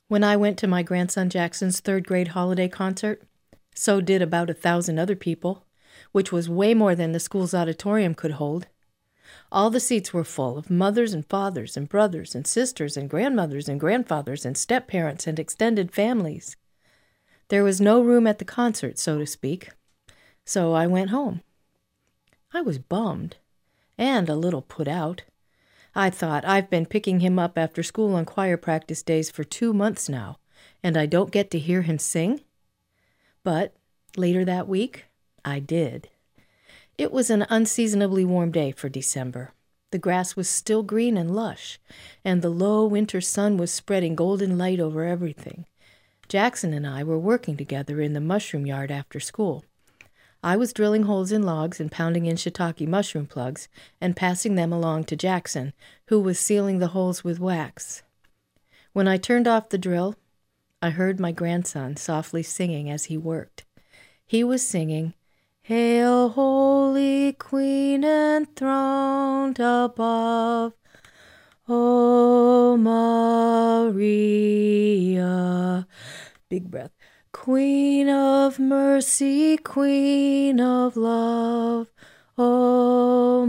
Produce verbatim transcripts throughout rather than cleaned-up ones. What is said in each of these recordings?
When I went to my grandson Jackson's third grade holiday concert, so did about a thousand other people, which was way more than the school's auditorium could hold. All the seats were full of mothers and fathers and brothers and sisters and grandmothers and grandfathers and step-parents and extended families. There was no room at the concert, so to speak, so I went home. I was bummed and a little put out. I thought, I've been picking him up after school on choir practice days for two months now, and I don't get to hear him sing? But later that week, I did. It was an unseasonably warm day for December. The grass was still green and lush, and the low winter sun was spreading golden light over everything. Jackson and I were working together in the mushroom yard after school. I was drilling holes in logs and pounding in shiitake mushroom plugs and passing them along to Jackson, who was sealing the holes with wax. When I turned off the drill, I heard my grandson softly singing as he worked. He was singing, "Hail, Holy Queen, enthroned above, O Maria." Big breath. "Queen of mercy, Queen of love, O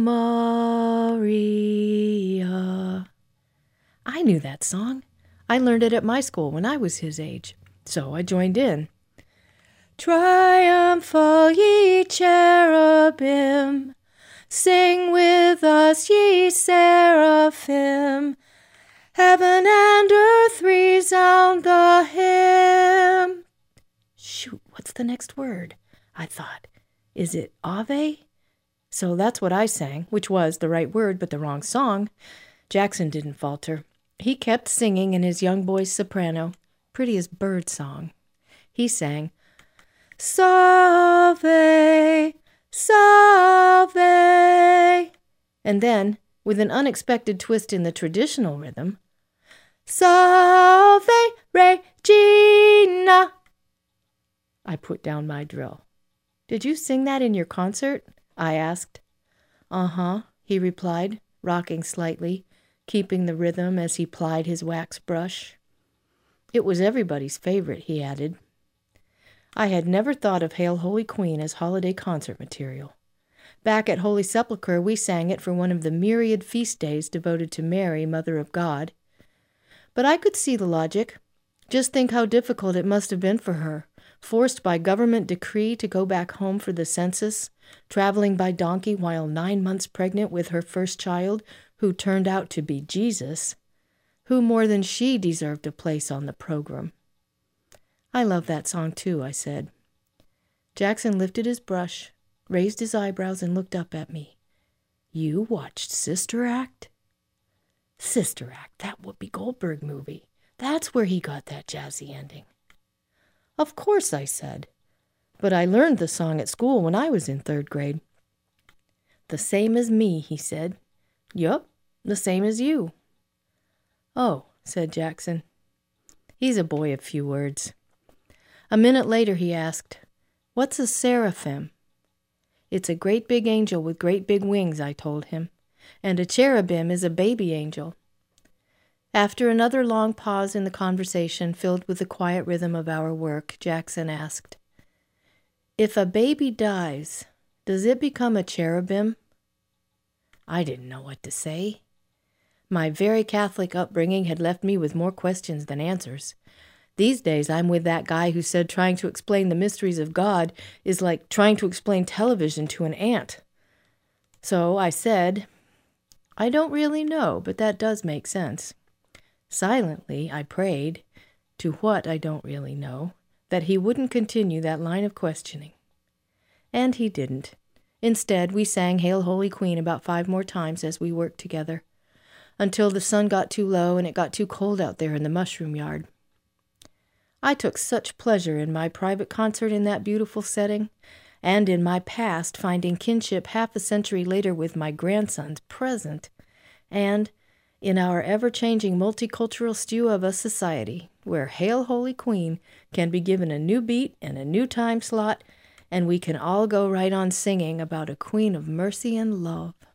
Maria." I knew that song. I learned it at my school when I was his age, so I joined in. "Triumphal, ye cherubim, sing with us, ye seraphim. Heaven and earth resound the hymn." Shoot, what's the next word? I thought. Is it Ave? So that's what I sang, which was the right word but the wrong song. Jackson didn't falter. He kept singing in his young boy's soprano, prettiest bird song. He sang, "Salve, salve," and then, with an unexpected twist in the traditional rhythm, "Salve Regina." I put down my drill. "Did you sing that in your concert?" I asked. "Uh-huh," he replied, rocking slightly, keeping the rhythm as he plied his wax brush. "It was everybody's favorite," he added. I had never thought of Hail, Holy Queen as holiday concert material. Back at Holy Sepulchre, we sang it for one of the myriad feast days devoted to Mary, Mother of God. But I could see the logic. Just think how difficult it must have been for her, forced by government decree to go back home for the census, traveling by donkey while nine months pregnant with her first child, who turned out to be Jesus. Who more than she deserved a place on the program? "I love that song too," I said. Jackson lifted his brush, raised his eyebrows, and looked up at me. "You watched Sister Act?" Sister Act, that Whoopi Goldberg movie. That's where he got that jazzy ending. "Of course," I said. "But I learned the song at school when I was in third grade." "The same as me," he said. "Yup, the same as you." "Oh," said Jackson. He's a boy of few words. A minute later he asked, "What's a seraphim?" "It's a great big angel with great big wings," I told him. "And a cherubim is a baby angel." After another long pause in the conversation filled with the quiet rhythm of our work, Jackson asked, "If a baby dies, does it become a cherubim?" I didn't know what to say. My very Catholic upbringing had left me with more questions than answers. These days I'm with that guy who said trying to explain the mysteries of God is like trying to explain television to an ant. So I said, "I don't really know, but that does make sense." Silently, I prayed, to what I don't really know, that he wouldn't continue that line of questioning. And he didn't. Instead, we sang Hail, Holy Queen about five more times as we worked together, until the sun got too low and it got too cold out there in the mushroom yard. I took such pleasure in my private concert in that beautiful setting, and in my past finding kinship half a century later with my grandson's present, and in our ever-changing multicultural stew of a society where Hail, Holy Queen can be given a new beat and a new time slot, and we can all go right on singing about a queen of mercy and love.